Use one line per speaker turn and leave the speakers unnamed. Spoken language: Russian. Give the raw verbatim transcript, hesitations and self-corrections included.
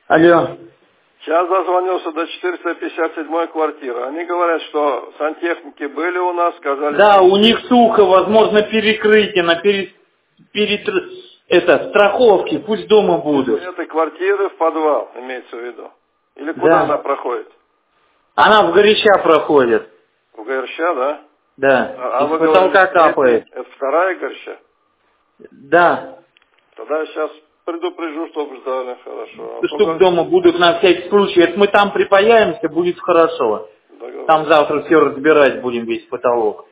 Алло.
Сейчас дозвонился до четыреста пятьдесят седьмой квартиры. Они говорят, что сантехники были у нас, сказали...
Да,
что...
у них сухо, возможно, перекрытие, на пере... перетр... это, страховки, пусть дома будут.
Из этой квартиры в подвал, имеется в виду. Или куда
Да.
она проходит?
Она в горяча проходит.
В горща, да?
Да.
А, а
Из
вы
потолка
говорили,
капает.
это вторая горща?
Да.
Тогда я сейчас предупрежу, чтобы ждали, хорошо. А
Чтоб
только...
дома будут на всякий случай. Это мы там припаяемся, будет хорошо. Там
Договорились.
завтра все разбирать будем, весь потолок.